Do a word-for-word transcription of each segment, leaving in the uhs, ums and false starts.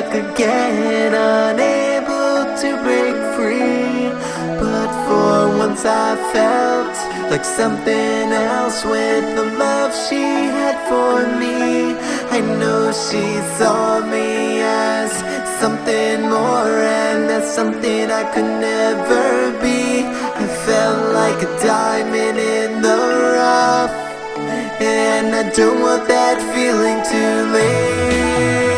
back again, unable to break free. But for once I felt like something else with the love she had for me. I know she saw me as something more, and that's something I could never be. I felt like a diamond in the rough, and I don't want that feeling to leave.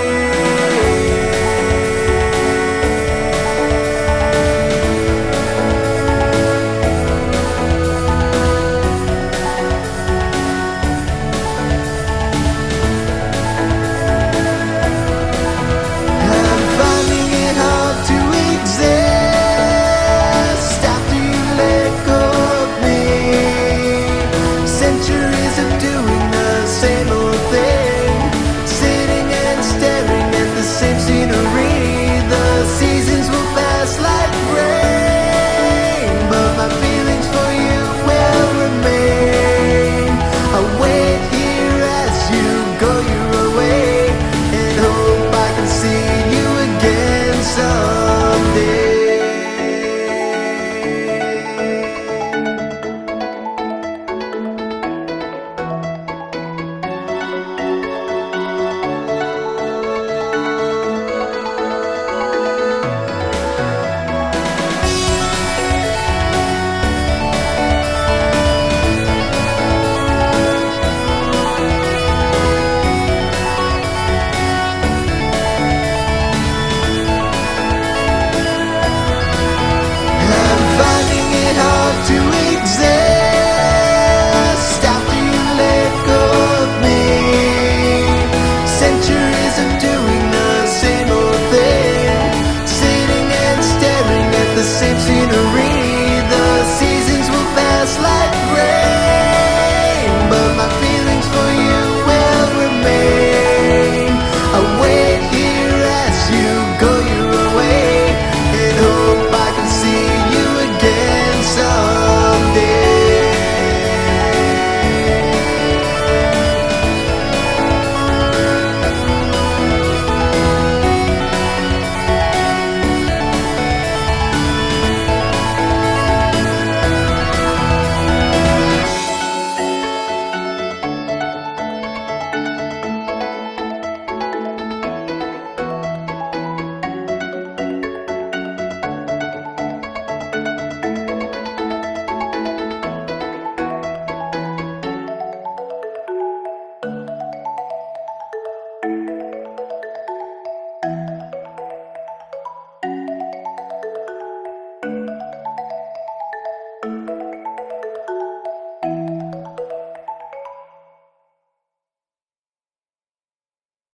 I'm finding it hard to exist after you let go of me. Centuries of doing the same old thing.